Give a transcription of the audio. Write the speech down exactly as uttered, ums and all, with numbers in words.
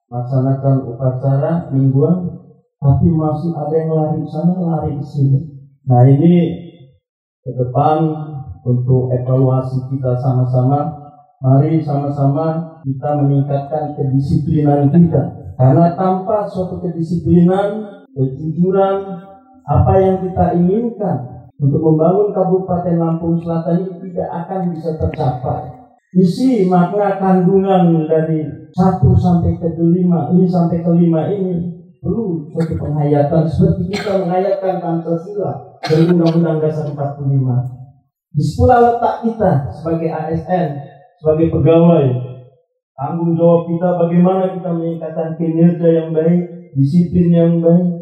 melaksanakan upacara mingguan, tapi masih ada yang lari sana, lari ke sini. Nah ini ke depan untuk evaluasi kita sama-sama, mari sama-sama kita meningkatkan kedisiplinan kita. Karena tanpa suatu kedisiplinan, kejujuran, apa yang kita inginkan untuk membangun Kabupaten Lampung Selatan ini tidak akan bisa tercapai. Isi makna kandungan dari satu sampai ke lima, ini sampai ke lima ini perlu suatu penghayatan seperti kita menghayatkan Pancasila dan Undang-Undang Dasar empat puluh lima. Disitulah letak kita sebagai A S N, sebagai pegawai. Tanggung jawab kita bagaimana kita meningkatkan kinerja yang baik, disiplin yang baik.